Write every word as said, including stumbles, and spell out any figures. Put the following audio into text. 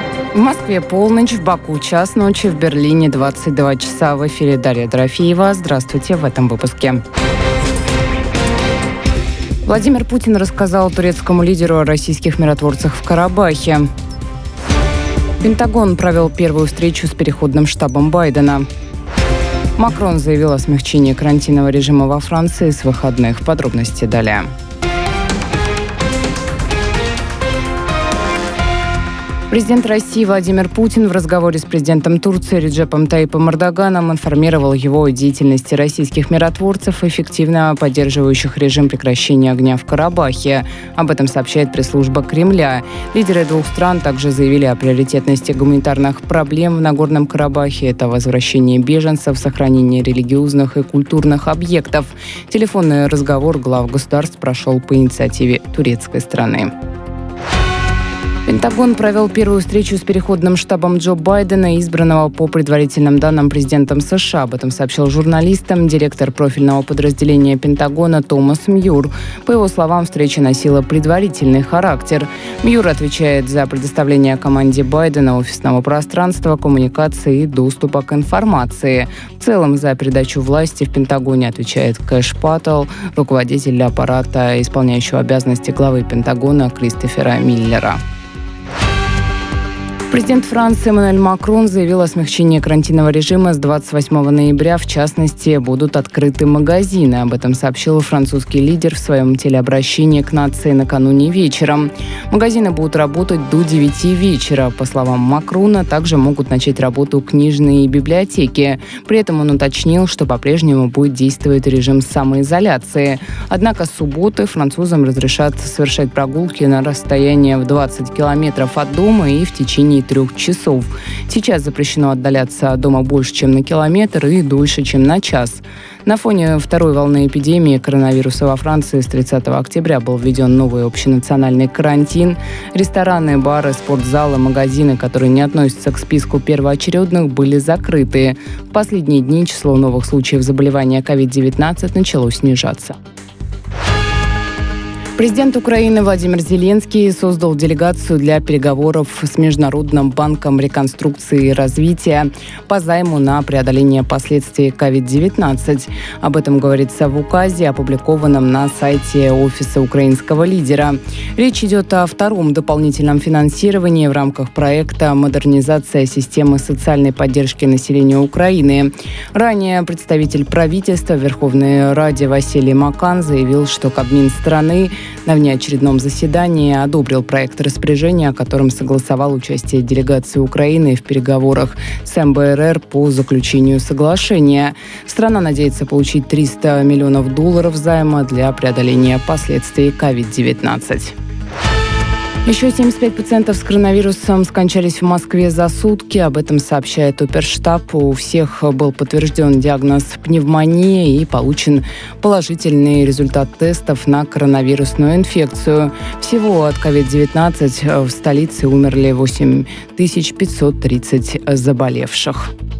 В Москве полночь, в Баку час ночи, в Берлине двадцать два часа. В эфире Дарья Дорофеева. Здравствуйте в этом выпуске. Владимир Путин рассказал турецкому лидеру о российских миротворцах в Карабахе. Пентагон провел первую встречу с переходным штабом Байдена. Макрон заявил о смягчении карантинного режима во Франции с выходных. Подробности далее. Президент России Владимир Путин в разговоре с президентом Турции Реджепом Тайипом Эрдоганом информировал его о деятельности российских миротворцев, эффективно поддерживающих режим прекращения огня в Карабахе. Об этом сообщает пресс-служба Кремля. Лидеры двух стран также заявили о приоритетности гуманитарных проблем в Нагорном Карабахе. Это возвращение беженцев, сохранение религиозных и культурных объектов. Телефонный разговор глав государств прошел по инициативе турецкой стороны. Пентагон провел первую встречу с переходным штабом Джо Байдена, избранного по предварительным данным президентом США. Об этом сообщил журналистам директор профильного подразделения Пентагона Томас Мьюр. По его словам, встреча носила предварительный характер. Мьюр отвечает за предоставление команде Байдена офисного пространства, коммуникации и доступа к информации. В целом, за передачу власти в Пентагоне отвечает Кэш Паттел, руководитель аппарата, исполняющего обязанности главы Пентагона Кристофера Миллера. Президент Франции Эммануэль Макрон заявил о смягчении карантинного режима с двадцать восьмого ноября. В частности, будут открыты магазины. Об этом сообщил французский лидер в своем телеобращении к нации накануне вечером. Магазины будут работать до девяти вечера. По словам Макрона, также могут начать работу книжные библиотеки. При этом он уточнил, что по-прежнему будет действовать режим самоизоляции. Однако с субботы французам разрешат совершать прогулки на расстоянии в двадцать километров от дома и в течение трех часов. Сейчас запрещено отдаляться от дома больше, чем на километр и дольше, чем на час. На фоне второй волны эпидемии коронавируса во Франции с тридцатого октября был введен новый общенациональный карантин. Рестораны, бары, спортзалы, магазины, которые не относятся к списку первоочередных, были закрыты. В последние дни число новых случаев заболевания ковид девятнадцать начало снижаться. Президент Украины Владимир Зеленский создал делегацию для переговоров с Международным банком реконструкции и развития по займу на преодоление последствий ковид девятнадцать. Об этом говорится в указе, опубликованном на сайте офиса украинского лидера. Речь идет о втором дополнительном финансировании в рамках проекта «Модернизация системы социальной поддержки населения Украины». Ранее представитель правительства в Верховной Раде Василий Макан заявил, что Кабмин страны на внеочередном заседании одобрил проект распоряжения, о котором согласовал участие делегации Украины в переговорах с эм бэ эр эр по заключению соглашения. Страна надеется получить триста миллионов долларов займа для преодоления последствий ковид девятнадцать. Еще семьдесят пять пациентов с коронавирусом скончались в Москве за сутки. Об этом сообщает оперштаб. У всех был подтвержден диагноз пневмония и получен положительный результат тестов на коронавирусную инфекцию. Всего от ковид девятнадцать в столице умерли восемь тысяч пятьсот тридцать заболевших.